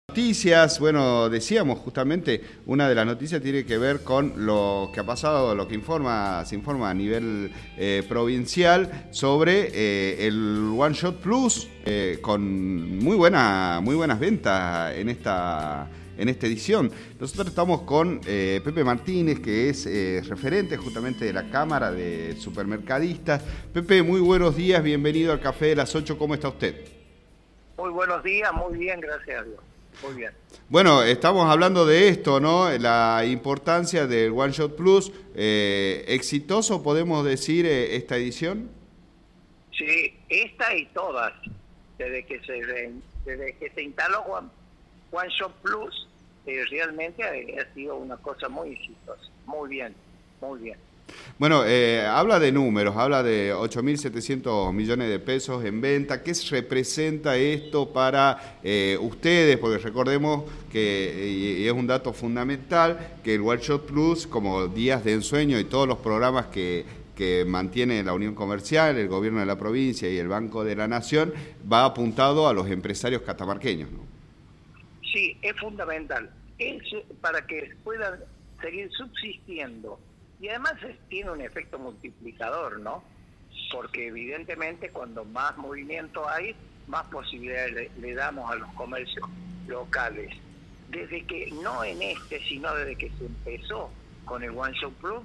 Noticias, bueno, decíamos justamente, una de las noticias tiene que ver con lo que ha pasado, lo que se informa a nivel provincial sobre el One Shot Plus, con muy buenas ventas en esta edición. Nosotros estamos con Pepe Martínez, que es referente justamente de la Cámara de Supermercadistas. Pepe, muy buenos días, bienvenido al Café de las 8, ¿cómo está usted? Muy buenos días, muy bien, gracias a Dios. Muy bien. Bueno, estamos hablando de esto, ¿no? La importancia del One Shot Plus. ¿Exitoso podemos decir esta edición? Sí, esta y todas, desde que se instaló One Shot Plus, realmente ha sido una cosa muy exitosa. Muy bien, muy bien. Bueno, habla de números, habla de 8.700 millones de pesos en venta. ¿Qué representa esto para ustedes? Porque recordemos que, y es un dato fundamental, que el One Shot Plus, como Días de Ensueño y todos los programas que mantiene la Unión Comercial, el Gobierno de la provincia y el Banco de la Nación, va apuntado a los empresarios catamarqueños, ¿no? Sí, es fundamental. Es para que puedan seguir subsistiendo. Y además tiene un efecto multiplicador, ¿no? Porque evidentemente cuando más movimiento hay, más posibilidades le damos a los comercios locales. Desde que, no en sino desde que se empezó con el One Shot Plus,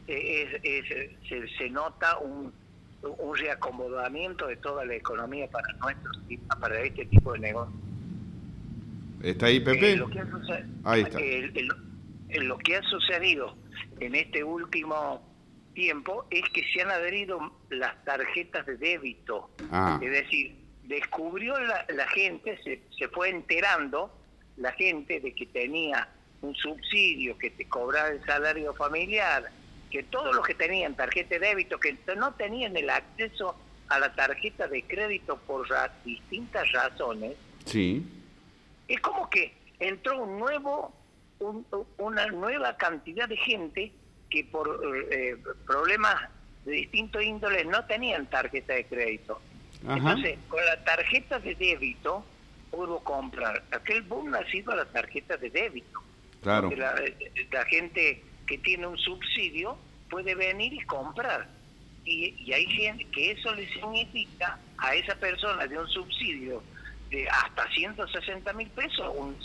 se nota un reacomodamiento de toda la economía para este tipo de negocios. ¿Está ahí, Pepe? Ahí está. Lo que ha sucedido en este último tiempo es que se han adherido las tarjetas de débito. Es decir, descubrió la gente, se fue enterando la gente de que tenía un subsidio, que te cobraba el salario familiar, que todos los que tenían tarjeta de débito, que no tenían el acceso a la tarjeta de crédito por distintas razones. Sí. Es como que entró una nueva cantidad de gente que por problemas de distintos índoles no tenían tarjeta de crédito. Ajá. Entonces, con la tarjeta de débito pudo comprar. Aquel boom ha sido la tarjeta de débito. Claro. Porque la gente que tiene un subsidio puede venir y comprar. Y hay gente que eso le significa a esa persona de un subsidio de hasta 160.000 pesos, un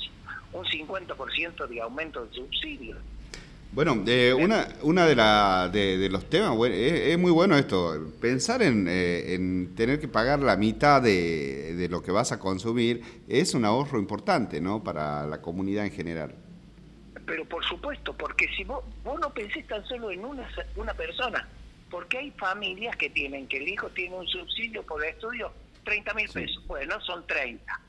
50% de aumento del subsidio. Bueno, una de los temas, bueno, es muy bueno esto, pensar en tener que pagar la mitad de lo que vas a consumir es un ahorro importante, ¿no?, para la comunidad en general. Pero por supuesto, porque si vos no pensés tan solo en una persona, porque hay familias que el hijo tiene un subsidio por estudio, 30.000 pesos, sí. Bueno, son 30.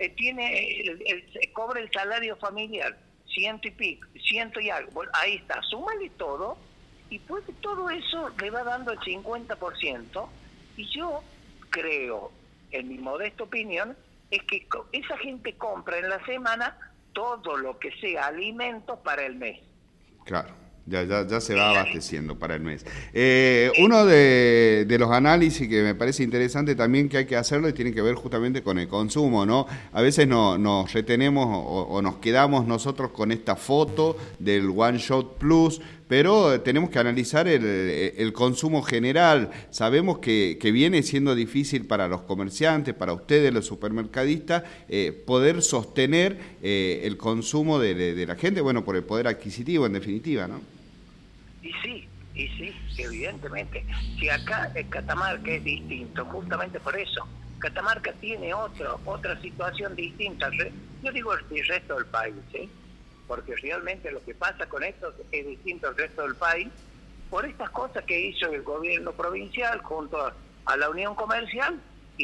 Cobra el salario familiar, 100 y pico, 100 y algo. Bueno, ahí está, súmale todo, y pues todo eso le va dando el 50%, y yo creo, en mi modesta opinión, es que esa gente compra en la semana todo lo que sea alimentos para el mes. Claro. Ya se va abasteciendo para el mes. Uno de los análisis que me parece interesante también que hay que hacerlo y tiene que ver justamente con el consumo, ¿no? A veces nos retenemos o nos quedamos nosotros con esta foto del One Shot Plus, pero tenemos que analizar el consumo general. Sabemos que viene siendo difícil para los comerciantes, para ustedes, los supermercadistas, poder sostener el consumo de la gente, bueno, por el poder adquisitivo en definitiva, ¿no? Y sí, evidentemente. Si acá en Catamarca es distinto, justamente por eso. Catamarca tiene otra situación distinta. Yo digo el resto del país, ¿sí? Porque realmente lo que pasa con esto es distinto al resto del país por estas cosas que hizo el gobierno provincial junto a la Unión Comercial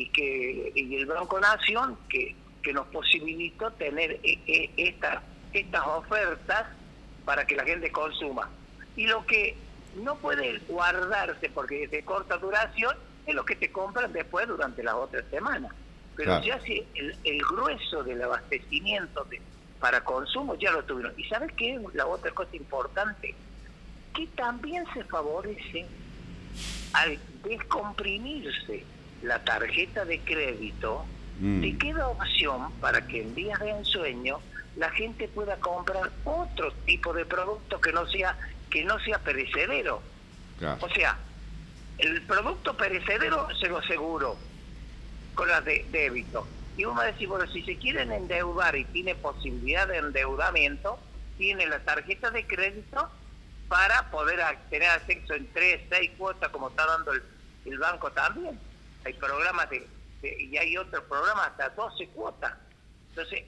y el Banco Nación que nos posibilitó tener estas ofertas para que la gente consuma. Y lo que no puede guardarse porque es de corta duración es lo que te compran después durante las otras semanas. Pero claro, ya si el grueso del abastecimiento para consumo ya lo tuvieron. ¿Y sabes qué es la otra cosa importante? Que también se favorece al descomprimirse la tarjeta de crédito te queda opción para que en días de ensueño la gente pueda comprar otro tipo de producto que no sea perecedero. Claro. O sea, el producto perecedero se lo aseguro con las de débito. Y uno va a decir, bueno, si se quieren endeudar y tiene posibilidad de endeudamiento, tiene la tarjeta de crédito para poder tener acceso en 3, 6 cuotas, como está dando el banco también. Hay programas y hay otros programas hasta 12 cuotas. Entonces,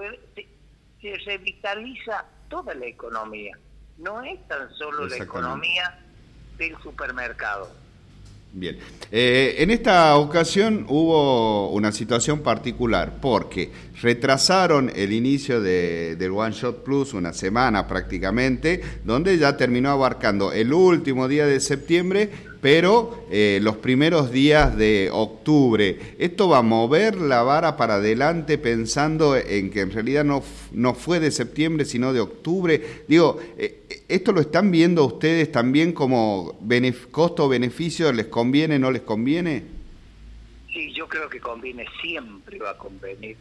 se revitaliza toda la economía. No es tan solo la economía del supermercado. Bien. En esta ocasión hubo una situación particular porque retrasaron el inicio del One Shot Plus una semana prácticamente, donde ya terminó abarcando el último día de septiembre, pero los primeros días de octubre. ¿Esto va a mover la vara para adelante pensando en que en realidad no fue de septiembre, sino de octubre? Digo, ¿esto lo están viendo ustedes también como costo-beneficio? ¿Les conviene, no les conviene? Sí, yo creo que conviene, siempre va a convenir.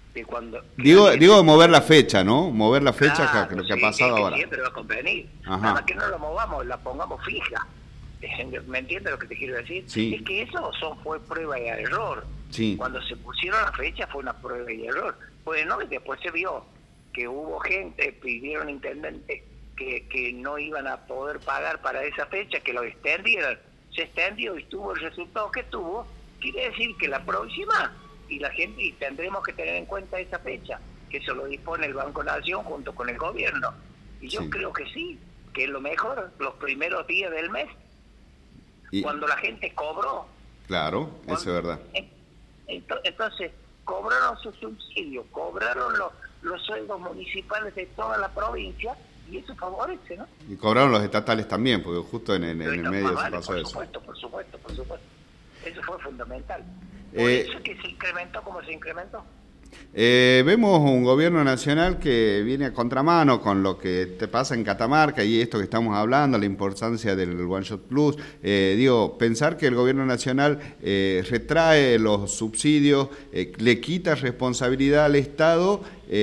Digo mover la fecha, ¿no? Mover la fecha, claro, que lo que ha pasado ahora. Siempre va a convenir. Ajá. Nada más que no la movamos, la pongamos fija. ¿Me entiendes lo que te quiero decir? Sí. Es que eso fue prueba y error. Sí. Cuando se pusieron la fecha fue una prueba y error. Pues no, y después se vio que hubo gente, pidieron intendente que no iban a poder pagar para esa fecha, que lo extendieran. Se extendió y tuvo el resultado que tuvo. Quiere decir que la próxima y la gente, y tendremos que tener en cuenta esa fecha, que eso lo dispone el Banco Nación junto con el gobierno. Y yo creo que sí, que es lo mejor, los primeros días del mes, cuando la gente cobró. Claro, eso es verdad. Entonces, cobraron su subsidio, cobraron los sueldos municipales de toda la provincia, y eso favorece, ¿no? Y cobraron los estatales también, porque justo en el medio se pasó eso. Por supuesto. Eso fue fundamental. Por eso que se incrementó como se incrementó. Vemos un gobierno nacional que viene a contramano con lo que te pasa en Catamarca y esto que estamos hablando, la importancia del One Shot Plus. Pensar que el gobierno nacional retrae los subsidios, le quita responsabilidad al Estado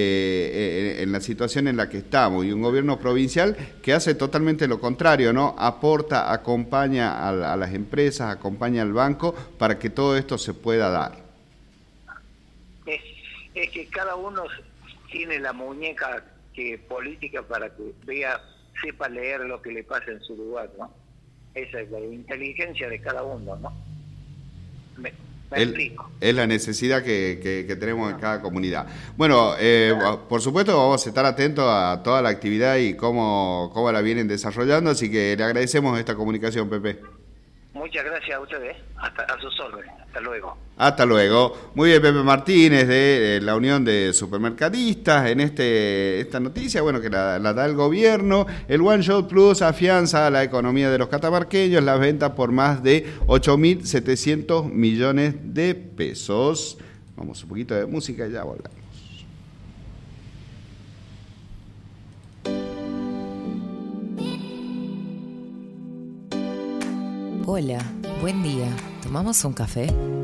en la situación en la que estamos, y un gobierno provincial que hace totalmente lo contrario, ¿no? Aporta, acompaña a las empresas, acompaña al banco para que todo esto se pueda dar. Es que cada uno tiene la muñeca política para que sepa leer lo que le pasa en su lugar, ¿no? Esa es la inteligencia de cada uno, ¿no? Me explico. Es la necesidad que tenemos en cada comunidad. Bueno, por supuesto vamos a estar atentos a toda la actividad y cómo la vienen desarrollando, así que le agradecemos esta comunicación, Pepe. Muchas gracias a ustedes, a sus órdenes. Hasta luego. Hasta luego. Muy bien, Pepe Martínez de la Unión de Supermercadistas en esta noticia, bueno, que la da el gobierno. El One Shot Plus afianza la economía de los catamarqueños, las ventas por más de 8.700 millones de pesos. Vamos un poquito de música y ya volvemos. Hola, buen día. ¿Tomamos un café?